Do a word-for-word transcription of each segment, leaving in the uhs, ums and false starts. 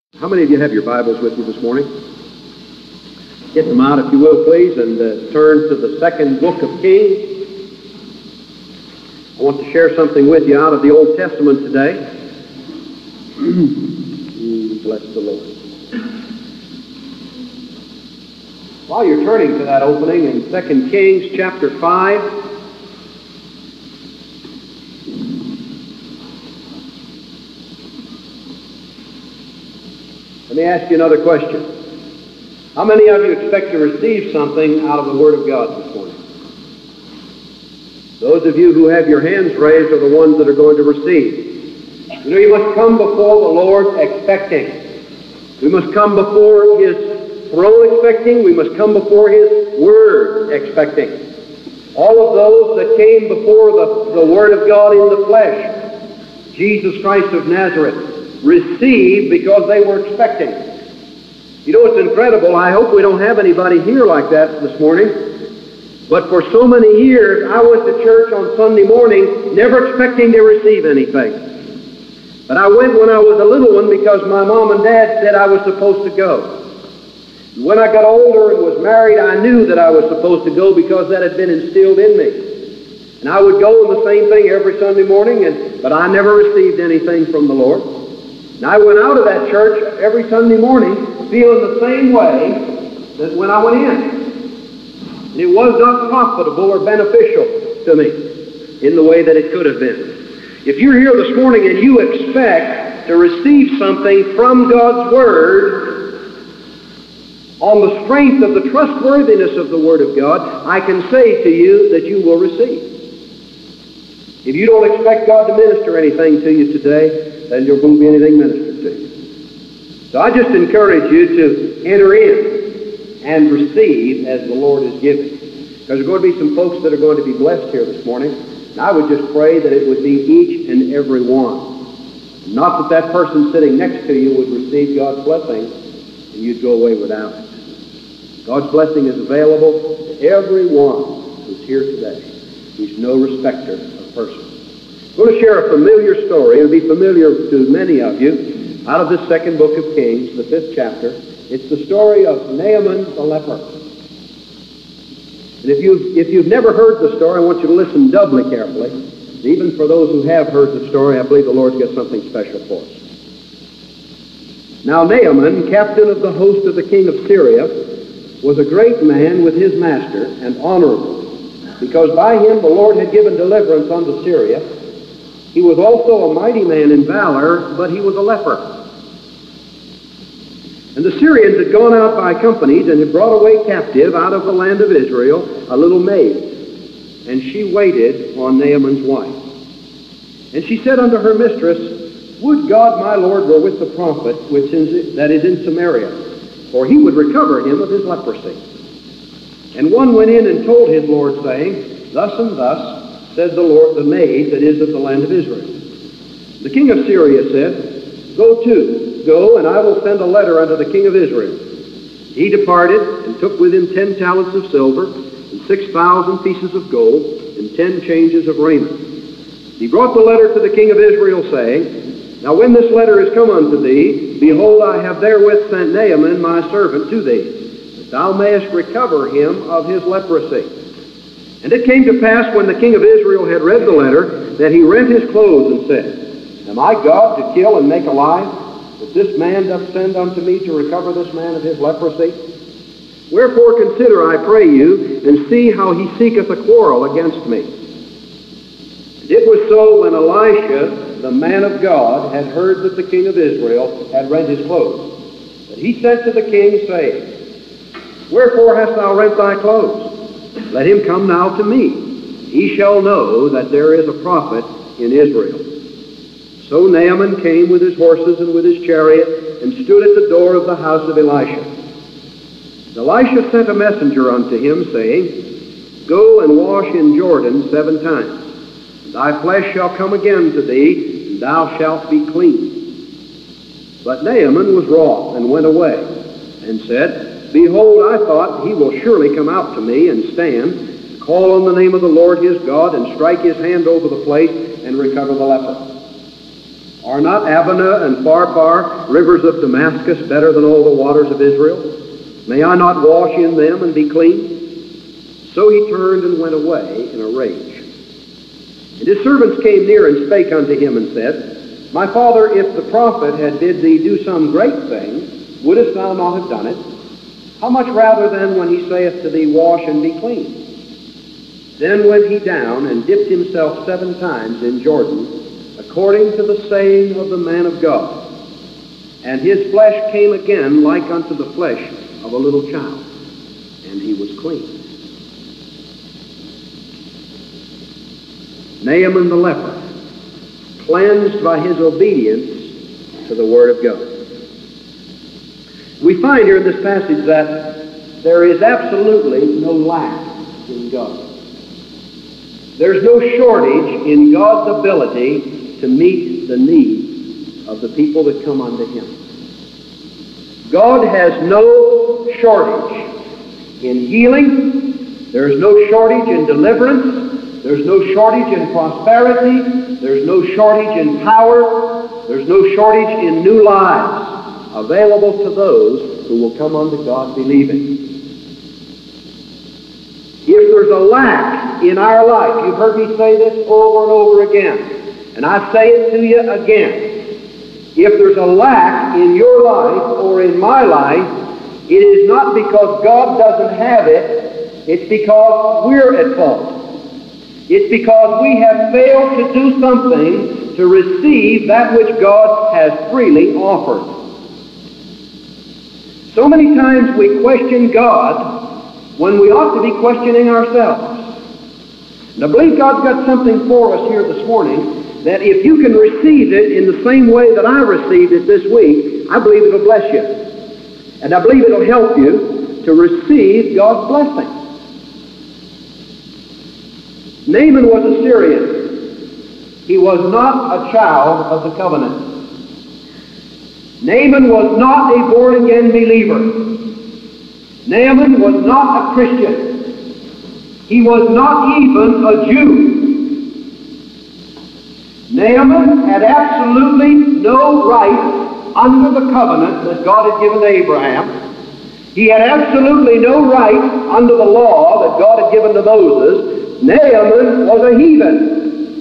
How many of you have your Bibles with you this morning? Get them out, if you will, please, and uh, turn to the second book of Kings. I want to share something with you out of the Old Testament today. Bless the Lord. While you're turning to that opening in Second Kings chapter five, let me ask you another question. How many of you expect to receive something out of the Word of God this morning? Those of you who have your hands raised are the ones that are going to receive. You know, you must come before the Lord expecting. We must come before His throne expecting. We must come before His Word expecting. All of those that came before the, the Word of God in the flesh, Jesus Christ of Nazareth, received because they were expecting. You know, it's incredible. I hope we don't have anybody here like that this morning. But for so many years, I went to church on Sunday morning never expecting to receive anything. But I went when I was a little one because my mom and dad said I was supposed to go. And when I got older and was married, I knew that I was supposed to go because that had been instilled in me. And I would go in the same thing every Sunday morning, and but I never received anything from the Lord. And I went out of that church every Sunday morning feeling the same way that when I went in. And it was not profitable or beneficial to me in the way that it could have been. If you're here this morning and you expect to receive something from God's Word on the strength of the trustworthiness of the Word of God, I can say to you that you will receive. If you don't expect God to minister anything to you today, then there won't be anything ministered to you. So I just encourage you to enter in and receive as the Lord is giving. Because there are going to be some folks that are going to be blessed here this morning. And I would just pray that it would be each and every one. Not that that person sitting next to you would receive God's blessing and you'd go away without it. God's blessing is available to everyone who's here today. He's no respecter of persons. I'm going to share a familiar story. It'll be familiar to many of you out of this second book of Kings, the fifth chapter. It's the story of Naaman the leper. And if you've, if you've never heard the story, I want you to listen doubly carefully. Even for those who have heard the story, I believe the Lord's got something special for us. Now Naaman, captain of the host of the king of Syria, was a great man with his master and honorable, because by him the Lord had given deliverance unto Syria. He was also a mighty man in valor, but he was a leper. And the Syrians had gone out by companies and had brought away captive out of the land of Israel a little maid. And she waited on Naaman's wife. And she said unto her mistress, Would God my Lord were with the prophet which is, that is in Samaria, for he would recover him of his leprosy. And one went in and told his Lord, saying, Thus and thus said the Lord, the maid that is of the land of Israel. The king of Syria said, Go to, go, and I will send a letter unto the king of Israel. He departed, and took with him ten talents of silver, and six thousand pieces of gold, and ten changes of raiment. He brought the letter to the king of Israel, saying, Now when this letter is come unto thee, behold, I have therewith sent Naaman my servant to thee, that thou mayest recover him of his leprosy. And it came to pass, when the king of Israel had read the letter, that he rent his clothes and said, Am I God to kill and make alive, that this man doth send unto me to recover this man of his leprosy? Wherefore consider, I pray you, and see how he seeketh a quarrel against me. And it was so, when Elisha, the man of God, had heard that the king of Israel had rent his clothes, that he sent to the king, saying, Wherefore hast thou rent thy clothes? Let him come now to me. He shall know that there is a prophet in Israel. So Naaman came with his horses and with his chariot, and stood at the door of the house of Elisha. And Elisha sent a messenger unto him, saying, Go and wash in Jordan seven times, and thy flesh shall come again to thee, and thou shalt be clean. But Naaman was wroth, and went away, and said, Behold, I thought, he will surely come out to me, and stand, call on the name of the Lord his God, and strike his hand over the place, and recover the leper. Are not Abana and Pharpar, rivers of Damascus, better than all the waters of Israel? May I not wash in them and be clean? So he turned and went away in a rage. And his servants came near and spake unto him and said, My father, if the prophet had bid thee do some great thing, wouldest thou not have done it? How much rather then when he saith to thee, Wash and be clean? Then went he down and dipped himself seven times in Jordan, according to the saying of the man of God. And his flesh came again like unto the flesh of a little child, and he was clean. Naaman the leper, cleansed by his obedience to the Word of God. We find here in this passage that there is absolutely no lack in God. There's no shortage in God's ability to meet the needs of the people that come unto Him. God has no shortage in healing. There's no shortage in deliverance. There's no shortage in prosperity. There's no shortage in power. There's no shortage in new lives available to those who will come unto God believing. If there's a lack in our life, you've heard me say this over and over again, and I say it to you again. If there's a lack in your life or in my life, it is not because God doesn't have it, it's because we're at fault. It's because we have failed to do something to receive that which God has freely offered. So many times we question God when we ought to be questioning ourselves. And I believe God's got something for us here this morning that if you can receive it in the same way that I received it this week, I believe it'll bless you. And I believe it'll help you to receive God's blessing. Naaman was a Syrian. He was not a child of the covenant. Naaman was not a born-again believer. Naaman was not a Christian. He was not even a Jew. Naaman had absolutely no right under the covenant that God had given to Abraham. He had absolutely no right under the law that God had given to Moses. Naaman was a heathen.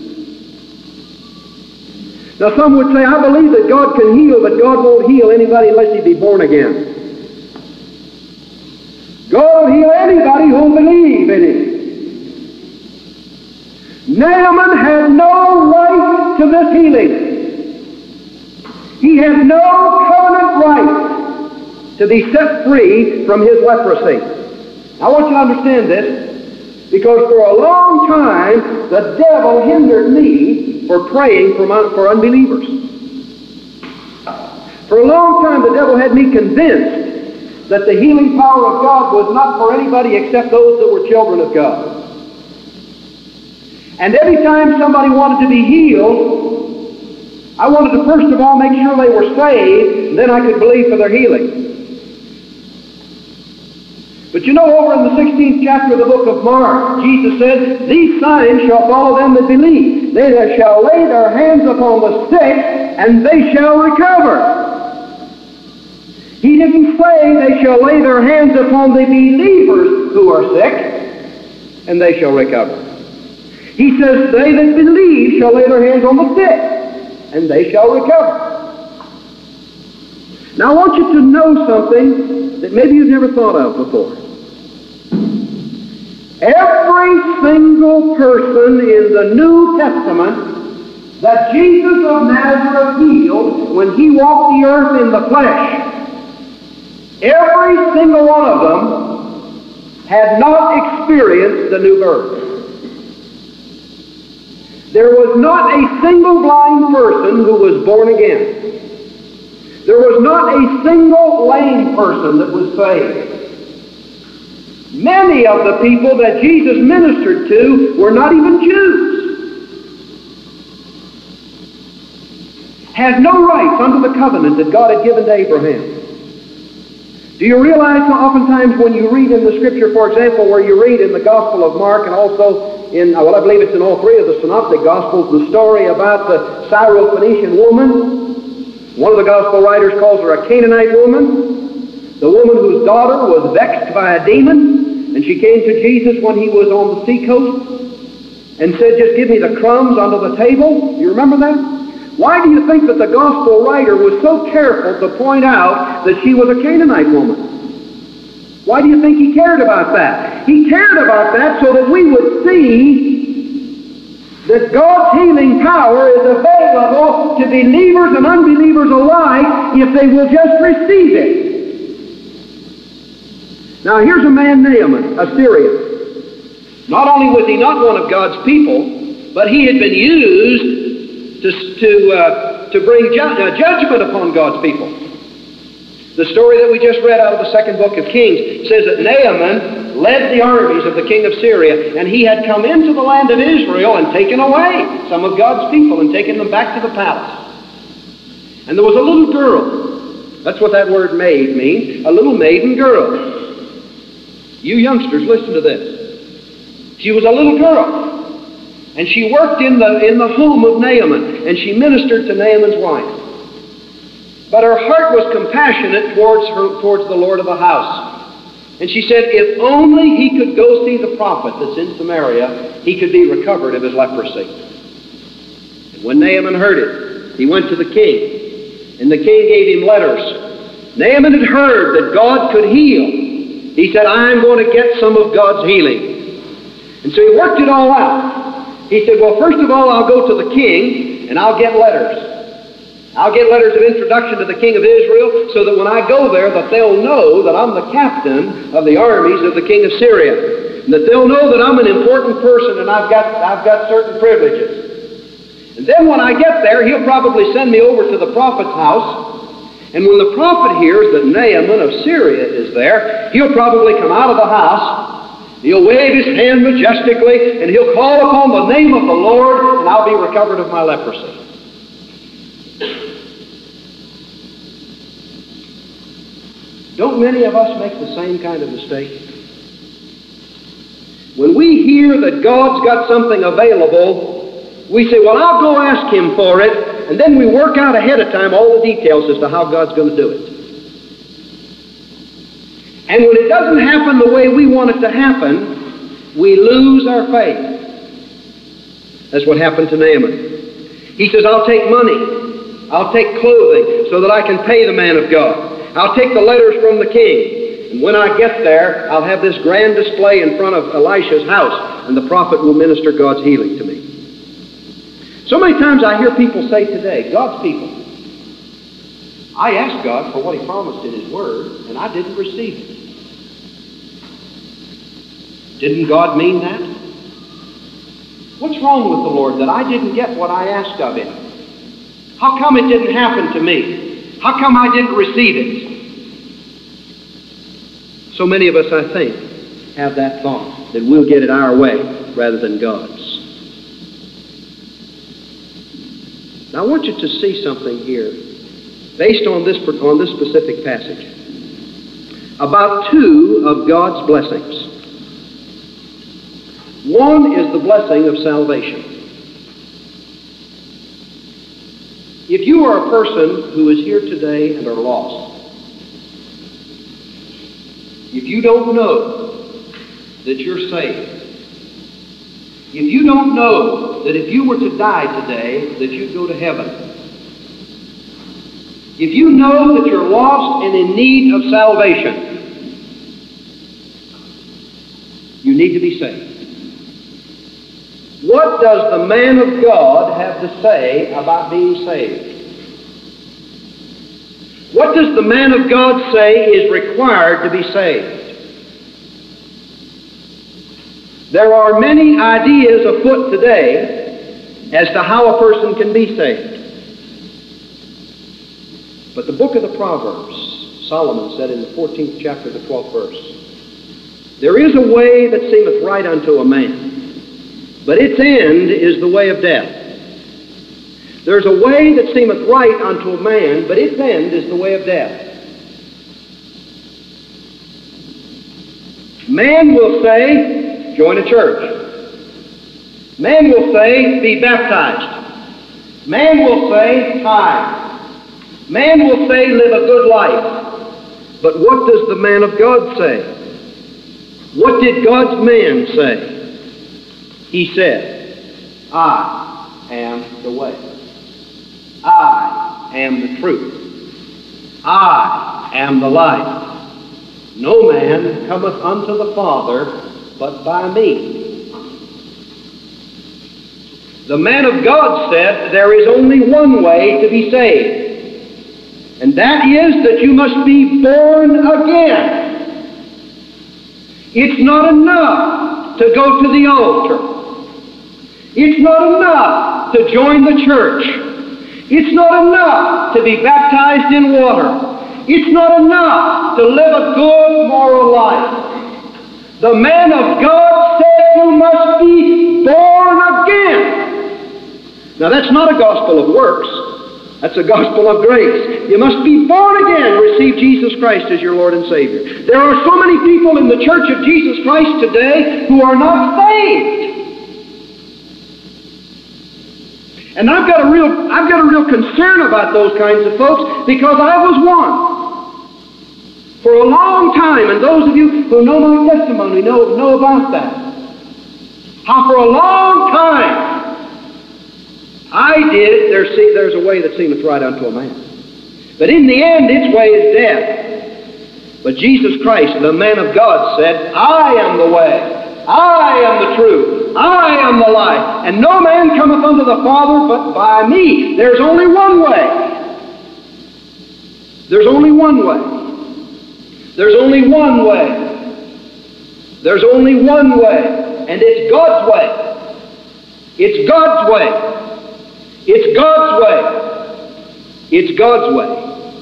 Now some would say, I believe that God can heal, but God won't heal anybody unless he be born again. God will heal anybody who will believe in him. Naaman had no right to this healing. He had no covenant right to be set free from his leprosy. I want you to understand this. Because for a long time, the devil hindered me for praying for, my, for unbelievers. For a long time, the devil had me convinced that the healing power of God was not for anybody except those that were children of God. And every time somebody wanted to be healed, I wanted to first of all make sure they were saved, and then I could believe for their healing. But you know, over in the sixteenth chapter of the book of Mark, Jesus said, These signs shall follow them that believe. They that shall lay their hands upon the sick, and they shall recover. He didn't say they shall lay their hands upon the believers who are sick, and they shall recover. He says, They that believe shall lay their hands on the sick, and they shall recover. Now I want you to know something that maybe you've never thought of before. Every single person in the New Testament that Jesus of Nazareth healed when he walked the earth in the flesh, every single one of them had not experienced the new birth. There was not a single blind person who was born again. There was not a single lame person that was saved. Many of the people that Jesus ministered to were not even Jews. Had no rights under the covenant that God had given to Abraham. Do you realize how oftentimes when you read in the Scripture, for example, where you read in the Gospel of Mark and also in, well, I believe it's in all three of the Synoptic Gospels, the story about the Syro-Phoenician woman. One of the Gospel writers calls her a Canaanite woman, the woman whose daughter was vexed by a demon, and she came to Jesus when he was on the seacoast and said, just give me the crumbs under the table. You remember that? Why do you think that the Gospel writer was so careful to point out that she was a Canaanite woman? Why do you think he cared about that? He cared about that so that we would see that God's healing power is available to believers and unbelievers alike if they will just receive it. Now here's a man, Naaman, a Syrian. Not only was he not one of God's people, but he had been used to, to, uh, to bring ju- uh, judgment upon God's people. The story that we just read out of the second book of Kings says that Naaman led the armies of the king of Syria, and he had come into the land of Israel and taken away some of God's people and taken them back to the palace. And there was a little girl. That's what that word maid means, a little maiden girl. You youngsters, listen to this. She was a little girl, and she worked in the, in the home of Naaman, and she ministered to Naaman's wife. But her heart was compassionate towards her, towards the Lord of the house. And she said, if only he could go see the prophet that's in Samaria, he could be recovered of his leprosy. And when Naaman heard it, he went to the king, and the king gave him letters. Naaman had heard that God could heal. He said, I'm going to get some of God's healing. And so he worked it all out. He said, well, first of all, I'll go to the king, and I'll get letters. I'll get letters of introduction to the king of Israel so that when I go there that they'll know that I'm the captain of the armies of the king of Syria. And that they'll know that I'm an important person and I've got, I've got certain privileges. And then when I get there, he'll probably send me over to the prophet's house. And when the prophet hears that Naaman of Syria is there, he'll probably come out of the house. He'll wave his hand majestically and he'll call upon the name of the Lord and I'll be recovered of my leprosy. Don't many of us make the same kind of mistake? When we hear that God's got something available, we say, well, I'll go ask him for it, and then we work out ahead of time all the details as to how God's going to do it. And when it doesn't happen the way we want it to happen, we lose our faith. That's what happened to Naaman. He says, I'll take money, I'll take clothing so that I can pay the man of God. I'll take the letters from the king, and when I get there, I'll have this grand display in front of Elisha's house, and the prophet will minister God's healing to me. So many times I hear people say today, God's people, I asked God for what he promised in his word, and I didn't receive it. Didn't God mean that? What's wrong with the Lord that I didn't get what I asked of him? How come it didn't happen to me? How come I didn't receive it? So many of us, I think, have that thought, that we'll get it our way rather than God's. Now I want you to see something here, based on this, on this specific passage, about two of God's blessings. One is the blessing of salvation. If you are a person who is here today and are lost, if you don't know that you're saved, if you don't know that if you were to die today, that you'd go to heaven, if you know that you're lost and in need of salvation, you need to be saved. What does the man of God have to say about being saved? What does the man of God say is required to be saved? There are many ideas afoot today as to how a person can be saved. But the book of the Proverbs, Solomon said in the fourteenth chapter, the twelfth verse, there is a way that seemeth right unto a man, but its end is the way of death. There's a way that seemeth right unto a man, but its end is the way of death. Man will say, join a church. Man will say, be baptized. Man will say, tithe. Man will say, live a good life. But what does the man of God say? What did God's man say? He said, I am the way. I am the truth. I am the life. No man cometh unto the Father but by me. The man of God said there is only one way to be saved, and that is that you must be born again. It's not enough to go to the altar. It's not enough to join the church. It's not enough to be baptized in water. It's not enough to live a good moral life. The man of God said you must be born again. Now that's not a gospel of works. That's a gospel of grace. You must be born again, receive Jesus Christ as your Lord and Savior. There are so many people in the Church of Jesus Christ today who are not saved. And I've got a real, I've got a real concern about those kinds of folks, because I was one for a long time, and those of you who know my testimony know, know about that. How for a long time I did, there see, there's a way that seemeth right unto a man. But in the end, its way is death. But Jesus Christ, the man of God, said, I am the way, I am the truth, I am the life, and no man cometh unto the Father but by me. There's only one way. There's only one way. There's only one way. There's only one way, and it's God's way. It's God's way. It's God's way. It's God's way.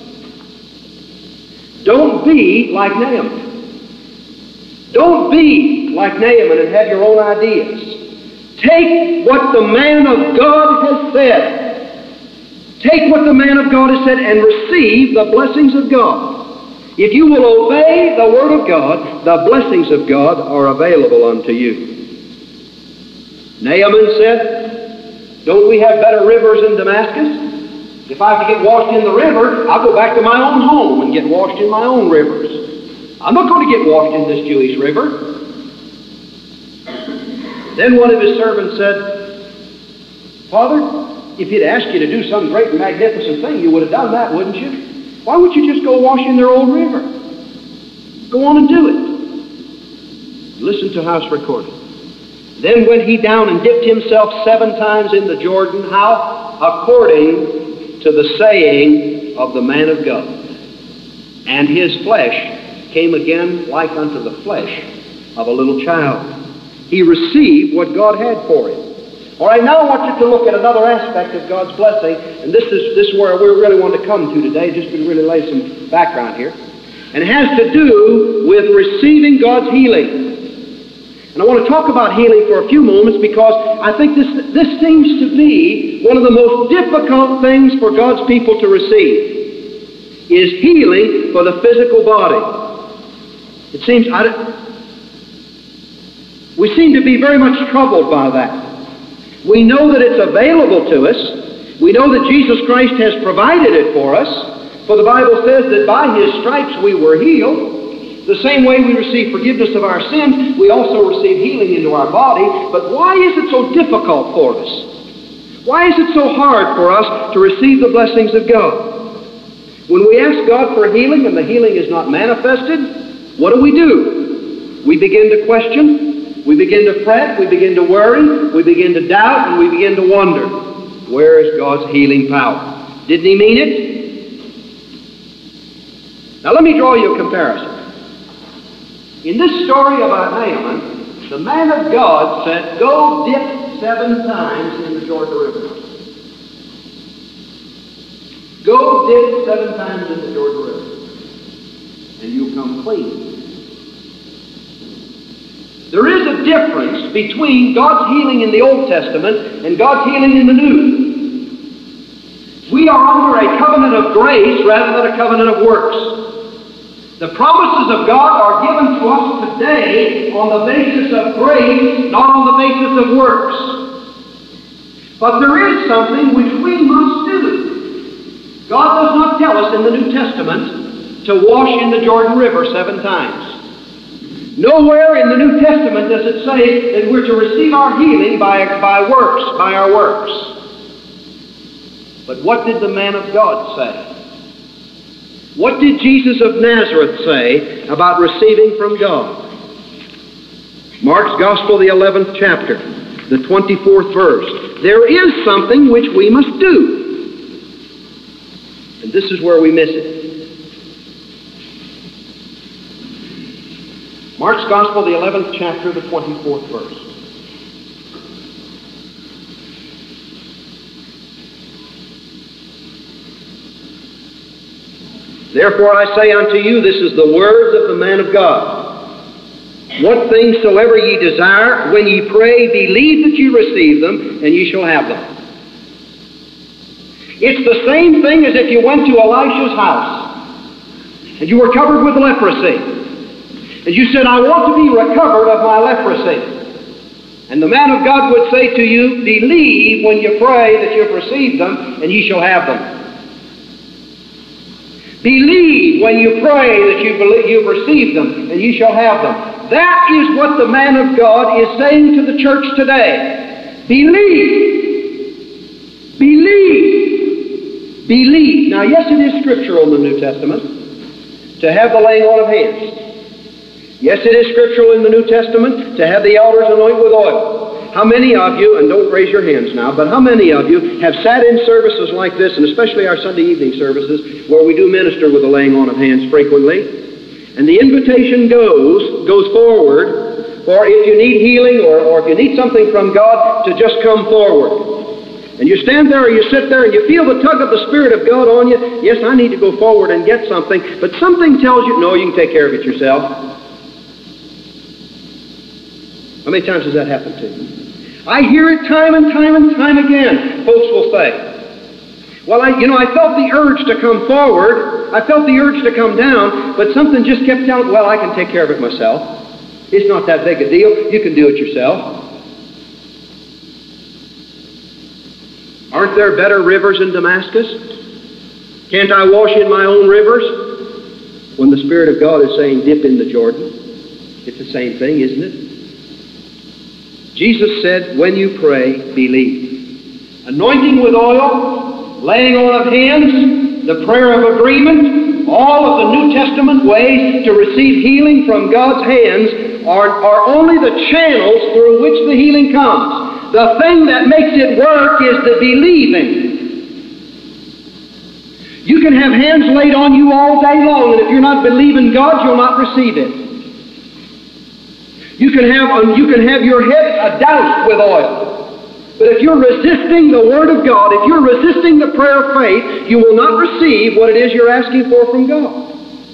Don't be like Naaman. Don't be like Naaman and have your own ideas. Take what the man of God has said. Take what the man of God has said and receive the blessings of God. If you will obey the Word of God, the blessings of God are available unto you. Naaman said, don't we have better rivers in Damascus? If I have to get washed in the river, I'll go back to my own home and get washed in my own rivers. I'm not going to get washed in this Jewish river. Then one of his servants said, Father, if he'd asked you to do some great and magnificent thing, you would have done that, wouldn't you? Why would you just go wash in their old river? Go on and do it. Listen to how it's recorded. Then went he down and dipped himself seven times in the Jordan. How? According to the saying of the man of God. And his flesh came again like unto the flesh of a little child. He received what God had for him. All right, now I want you to look at another aspect of God's blessing, and this is, this is where we really want to come to today, just to really lay some background here. And it has to do with receiving God's healing. And I want to talk about healing for a few moments, because I think this, this seems to be one of the most difficult things for God's people to receive, is healing for the physical body. It seems, I, we seem to be very much troubled by that. We know that it's available to us. We know that Jesus Christ has provided it for us, for the Bible says that by His stripes we were healed. The same way we receive forgiveness of our sins, we also receive healing into our body. But why is it so difficult for us? Why is it so hard for us to receive the blessings of God? When we ask God for healing and the healing is not manifested, what do we do? We begin to question, we begin to fret, we begin to worry, we begin to doubt, and we begin to wonder, where is God's healing power? Didn't He mean it? Now let me draw you a comparison. In this story about Naaman, the man of God said, go dip seven times in the Jordan River. Go dip seven times in the Jordan River, and you'll come clean. There is a difference between God's healing in the Old Testament and God's healing in the New. We are under a covenant of grace rather than a covenant of works. The promises of God are given to us today on the basis of grace, not on the basis of works. But there is something which we must do. God does not tell us in the New Testament to wash in the Jordan River seven times. Nowhere in the New Testament does it say that we're to receive our healing by, by works, by our works. But what did the man of God say? What did Jesus of Nazareth say about receiving from God? Mark's Gospel, the eleventh chapter, the twenty-fourth verse. There is something which we must do. And this is where we miss it. Mark's Gospel, the eleventh chapter, the twenty-fourth verse. Therefore I say unto you, this is the words of the man of God. What things soever ye desire, when ye pray, believe that ye receive them, and ye shall have them. It's the same thing as if you went to Elisha's house, and you were covered with leprosy. And you said, I want to be recovered of my leprosy. And the man of God would say to you, believe when you pray that you've received them, and ye shall have them. Believe when you pray that you believe you've received them, and ye shall have them. That is what the man of God is saying to the church today. Believe. Believe. Believe. Now, yes, it is scriptural in the New Testament to have the laying on of hands. Yes, it is scriptural in the New Testament to have the elders anoint with oil. How many of you, and don't raise your hands now, but how many of you have sat in services like this, and especially our Sunday evening services, where we do minister with the laying on of hands frequently, and the invitation goes, goes forward, for if you need healing or, or if you need something from God, to just come forward. And you stand there or you sit there and you feel the tug of the Spirit of God on you. Yes, I need to go forward and get something, but something tells you, no, you can take care of it yourself. How many times has that happened to you? I hear it time and time and time again. Folks will say, well, I, you know, I felt the urge to come forward. I felt the urge to come down, but something just kept telling, well, I can take care of it myself. It's not that big a deal. You can do it yourself. Aren't there better rivers in Damascus? Can't I wash in my own rivers? When the Spirit of God is saying, dip in the Jordan. It's the same thing, isn't it? Jesus said, when you pray, believe. Anointing with oil, laying on of hands, the prayer of agreement, all of the New Testament ways to receive healing from God's hands are, are only the channels through which the healing comes. The thing that makes it work is the believing. You can have hands laid on you all day long, and if you're not believing God, you'll not receive it. You can have, um, you can have your head doused with oil. But if you're resisting the Word of God, if you're resisting the prayer of faith, you will not receive what it is you're asking for from God.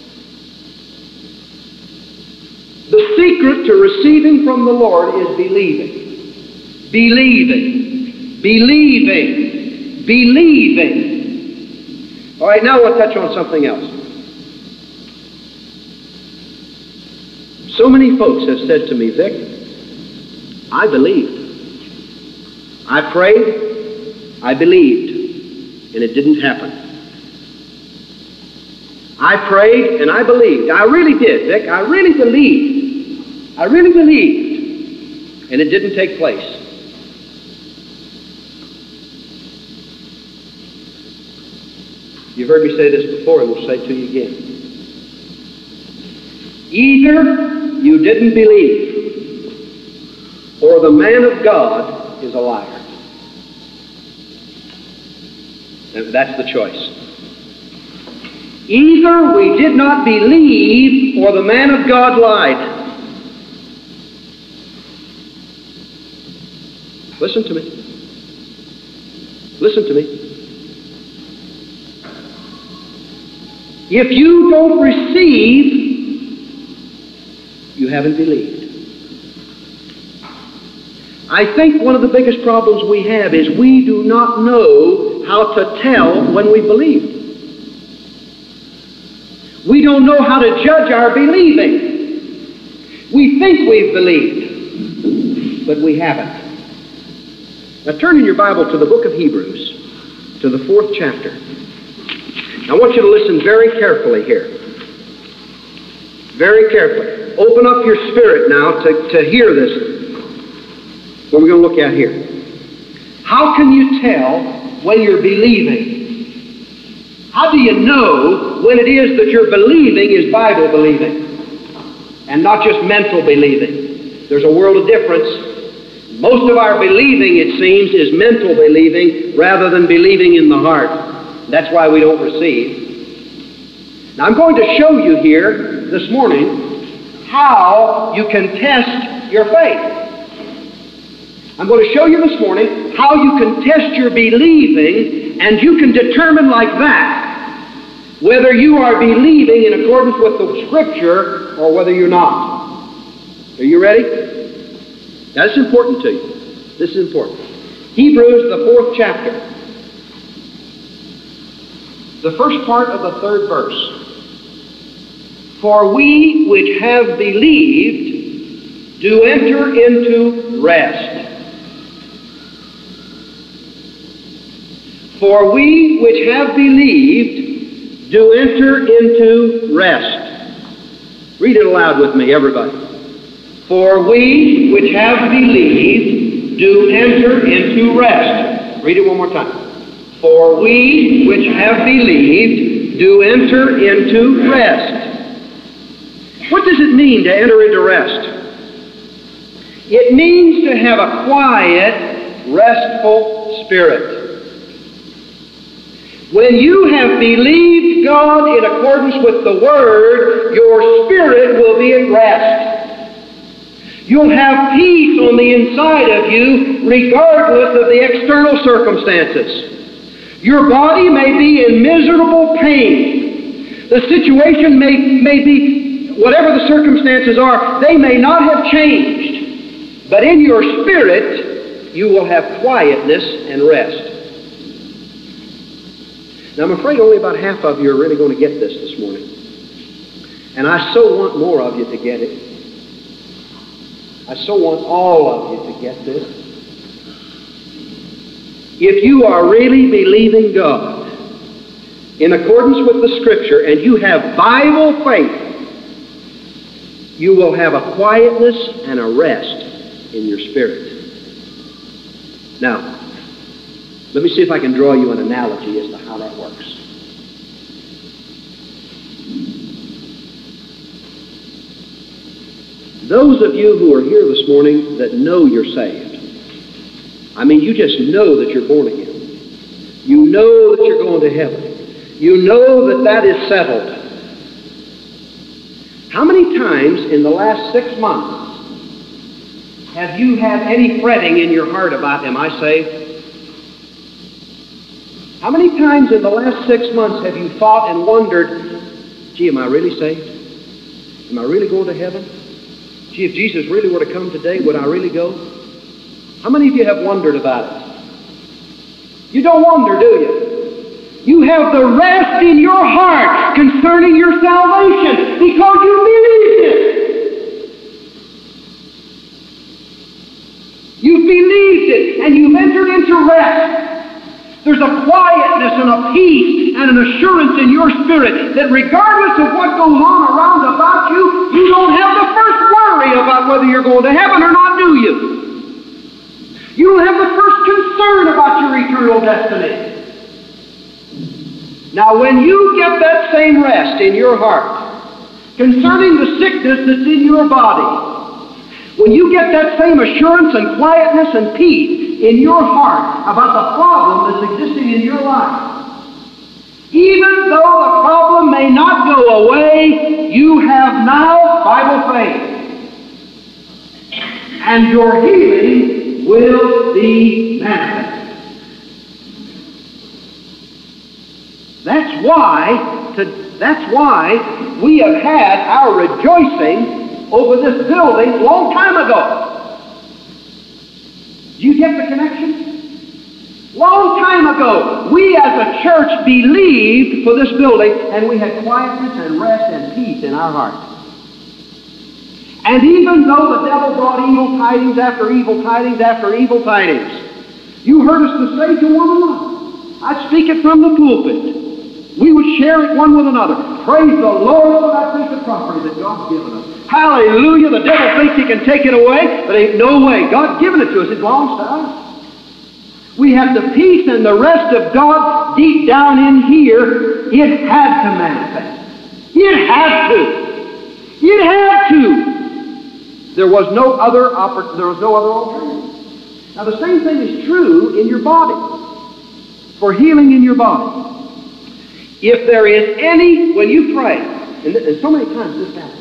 The secret to receiving from the Lord is believing. Believing. Believing. Believing. All right, now we'll touch on something else. So many folks have said to me, Vic, I believed. I prayed, I believed, and it didn't happen. I prayed and I believed. I really did, Vic. I really believed. I really believed, and it didn't take place. You've heard me say this before, and we'll say it to you again. Either you didn't believe, or the man of God is a liar. And that's the choice. Either we did not believe, or the man of God lied. Listen to me. Listen to me. If you don't receive, you haven't believed. I think one of the biggest problems we have is we do not know how to tell when we believe. We don't know how to judge our believing. We think we've believed, but we haven't. Now turn in your Bible to the book of Hebrews, to the fourth chapter. I want you to listen very carefully here. Very carefully. Open up your spirit now to, to hear this, what we're going to look at here. How can you tell when you're believing? How do you know when it is that you're believing is Bible believing and not just mental believing? There's a world of difference. Most of our believing, it seems, is mental believing rather than believing in the heart. That's why we don't receive. Now I'm going to show you here this morning how you can test your faith. I'm going to show you this morning how you can test your believing, and you can determine like that whether you are believing in accordance with the Scripture or whether you're not. Are you ready? That's important to you. This is important. Hebrews, the fourth chapter. The first part of the third verse. For we which have believed do enter into rest. For we which have believed do enter into rest. Read it aloud with me, everybody. For we which have believed do enter into rest. Read it one more time. For we which have believed do enter into rest. What does it mean to enter into rest? It means to have a quiet, restful spirit. When you have believed God in accordance with the Word, your spirit will be at rest. You'll have peace on the inside of you regardless of the external circumstances. Your body may be in miserable pain. The situation may, may be, whatever the circumstances are, they may not have changed. But in your spirit, you will have quietness and rest. Now, I'm afraid only about half of you are really going to get this this morning. And I so want more of you to get it. I so want all of you to get this. If you are really believing God in accordance with the Scripture and you have Bible faith, you will have a quietness and a rest in your spirit. Now, let me see if I can draw you an analogy as to how that works. Those of you who are here this morning that know you're saved, I mean, you just know that you're born again. You know that you're going to heaven. You know that that is settled. How many times in the last six months have you had any fretting in your heart about, am I saved? How many times in the last six months have you thought and wondered, gee, am I really saved? Am I really going to heaven? Gee, if Jesus really were to come today, would I really go? How many of you have wondered about it? You don't wonder, do you? You have the rest in your heart concerning your salvation because you believed it. You've believed it and you've entered into rest. There's a quietness and a peace and an assurance in your spirit that regardless of what goes on around about you, you don't have the first worry about whether you're going to heaven or not, do you? You don't have the first concern about your eternal destiny. Now, when you get that same rest in your heart concerning the sickness that's in your body, when you get that same assurance and quietness and peace in your heart about the problem that's existing in your life, even though the problem may not go away, you have now Bible faith. And your healing will be manifest. That's why, to, that's why we have had our rejoicing over this building a long time ago. Do you get the connection? Long time ago, we as a church believed for this building, and we had quietness and rest and peace in our hearts. And even though the devil brought evil tidings after evil tidings after evil tidings, You heard us to say to one another. I speak it from the pulpit. We would share it one with another. Praise the Lord for that piece of property that God's given us. Hallelujah. The devil thinks he can take it away, but ain't no way. God's given it to us. It belongs to us. We have the peace and the rest of God deep down in here. It had to manifest. It had to. It had to. There was no other oppor- there was no other alternative. Now the same thing is true in your body. For healing in your body. If there is any, when you pray, and, th- and so many times this happens,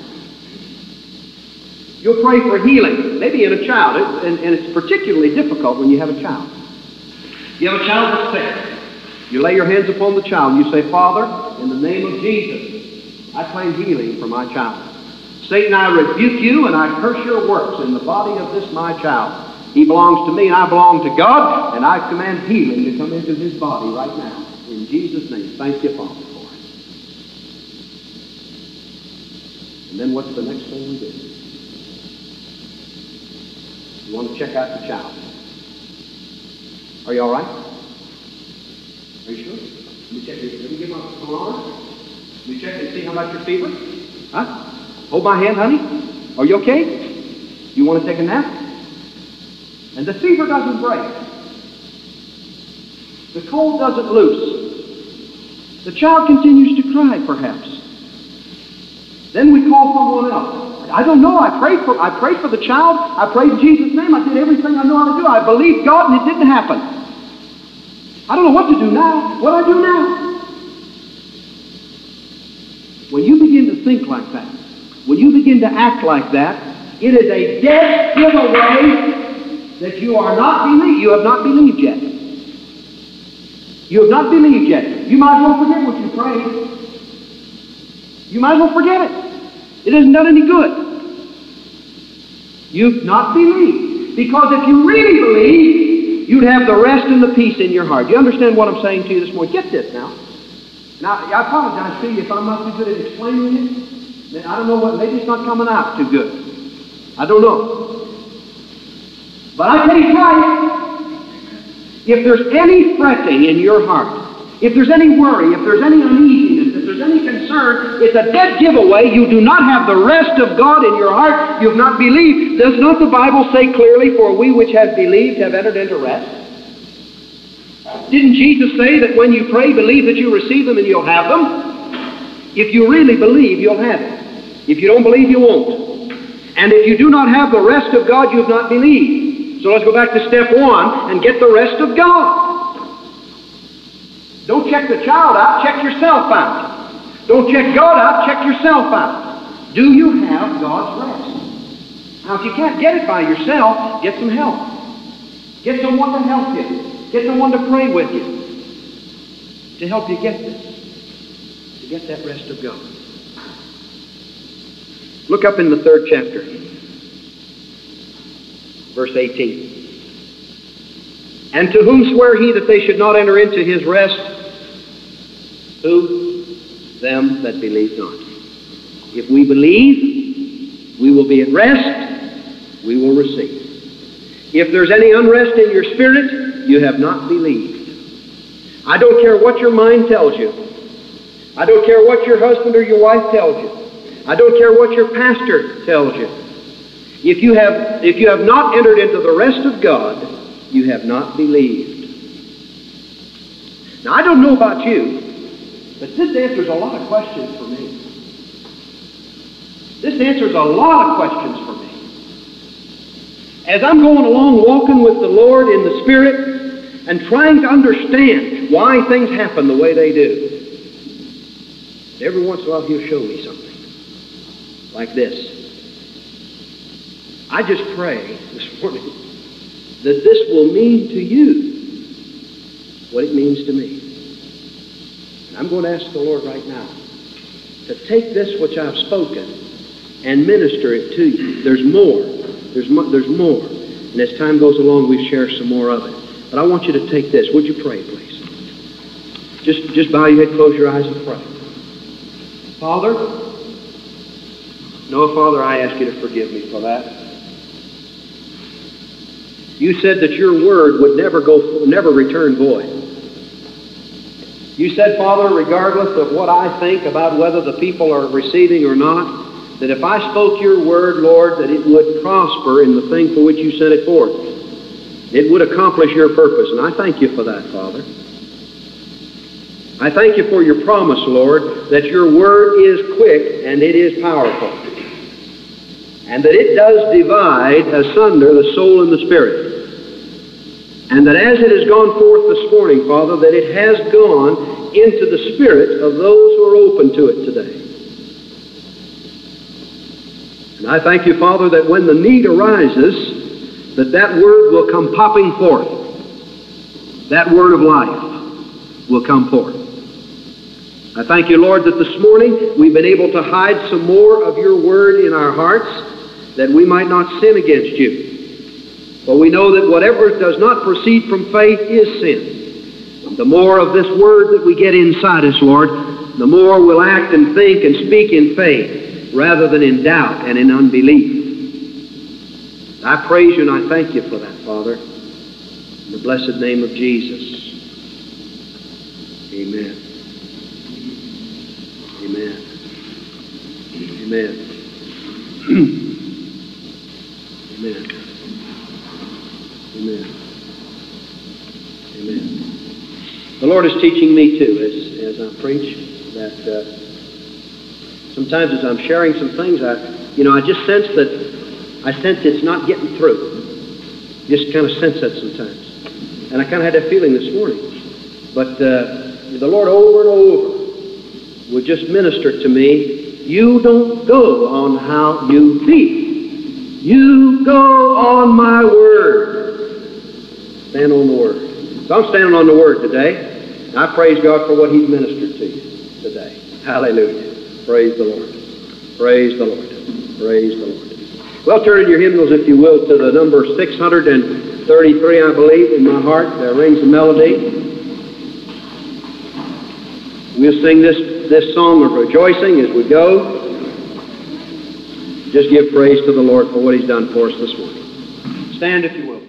you'll pray for healing, maybe in a child, it, and, and it's particularly difficult when you have a child. You have a child that's sick. You lay your hands upon the child and you say, Father, in the name of Jesus, I claim healing for my child. Satan, I rebuke you and I curse your works in the body of this my child. He belongs to me and I belong to God, and I command healing to come into his body right now. In Jesus' name, thank you, Father, for it. And then what's the next thing we do? You want to check out the child. Are you all right? Are you sure? Let me check it. Let me get my thermometer. Let me check and see how much your fever. Huh? Hold my hand, honey. Are you okay? You want to take a nap? And the fever doesn't break. The cold doesn't loose. The child continues to cry, perhaps. Then we call someone else. I don't know. I prayed for I prayed for the child. I prayed in Jesus' name. I did everything I know how to do. I believed God, and it didn't happen. I don't know what to do now. What do I do now? When you begin to think like that, when you begin to act like that, it is a dead giveaway that you are not believed. You have not believed yet. You have not believed yet. You might as well forget what you prayed. You might as well forget it. It hasn't done any good. You've not believed. Because if you really believe, you'd have the rest and the peace in your heart. You understand what I'm saying to you this morning? Get this now. Now, I apologize to you if I'm not too good at explaining it. I don't know what, maybe it's not coming out too good. I don't know. But I tell you twice, if there's any fretting in your heart, if there's any worry, if there's any uneasiness, if there's any concern, it's a dead giveaway. You do not have the rest of God in your heart. You've not believed. Does not the Bible say clearly, for we which have believed have entered into rest? Didn't Jesus say that when you pray, believe that you receive them and you'll have them? If you really believe, you'll have it. If you don't believe, you won't. And if you do not have the rest of God, you have not believed. So let's go back to step one and get the rest of God. Don't check the child out, check yourself out. Don't check God out, check yourself out. Do you have God's rest? Now, if you can't get it by yourself, get some help. Get someone to help you. Get someone to pray with you to help you get this, to get that rest of God. Look up in the third chapter, verse eighteen. And to whom sware he that they should not enter into his rest? Who? Them that believe not. If we believe, we will be at rest, we will receive. If there's any unrest in your spirit, you have not believed. I don't care what your mind tells you. I don't care what your husband or your wife tells you. I don't care what your pastor tells you. If you have, if you have not entered into the rest of God, you have not believed. Now, I don't know about you, but this answers a lot of questions for me. This answers a lot of questions for me. As I'm going along walking with the Lord in the Spirit and trying to understand why things happen the way they do, every once in a while He'll show me something like this. I just pray this morning that this will mean to you what it means to me. And I'm going to ask the Lord right now to take this which I've spoken and minister it to you. There's more. There's, mo- there's more. And as time goes along, we share some more of it. But I want you to take this. Would you pray, please? Just, just bow your head, close your eyes, and pray. Father, no, Father, I ask you to forgive me for that. You said that your word would never go, never return void. You said, Father, regardless of what I think about whether the people are receiving or not, that if I spoke your word, Lord, that it would prosper in the thing for which you sent it forth. It would accomplish your purpose, and I thank you for that, Father. I thank you for your promise, Lord, that your word is quick and it is powerful, and that it does divide asunder the soul and the spirit. And that as it has gone forth this morning, Father, that it has gone into the spirit of those who are open to it today. And I thank you, Father, that when the need arises, that that word will come popping forth. That word of life will come forth. I thank you, Lord, that this morning we've been able to hide some more of your word in our hearts, that we might not sin against you. For we know that whatever does not proceed from faith is sin. And the more of this word that we get inside us, Lord, the more we'll act and think and speak in faith rather than in doubt and in unbelief. I praise you and I thank you for that, Father. In the blessed name of Jesus. Amen. Amen. Amen. Amen. Amen. Amen. The Lord is teaching me too, as, as I preach, that uh, sometimes as I'm sharing some things, I, you know, I just sense that, I sense it's not getting through. Just kind of sense that sometimes. And I kind of had that feeling this morning. But uh, the Lord over and over would just minister to me, you don't go on how you feel. You go on my word. Stand on the word. So I'm standing on the word today. And I praise God for what he's ministered to you today. Hallelujah. Praise the Lord. Praise the Lord. Praise the Lord. Well, turn in your hymnals, if you will, to the number six hundred thirty-three, I believe, in my heart. There rings a melody. We'll sing this, this song of rejoicing as we go. Just give praise to the Lord for what he's done for us this morning. Stand, if you will.